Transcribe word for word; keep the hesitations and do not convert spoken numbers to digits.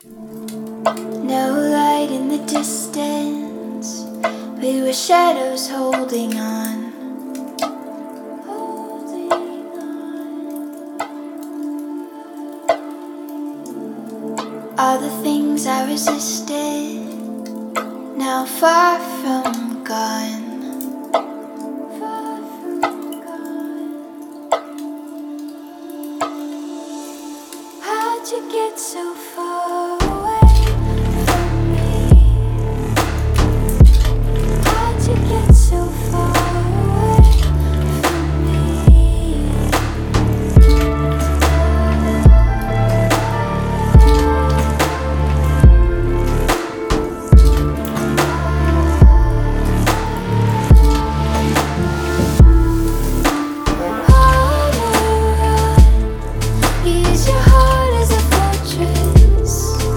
No light in the distance, we were shadows holding on. Holding on. All the things I resisted, now far from gone.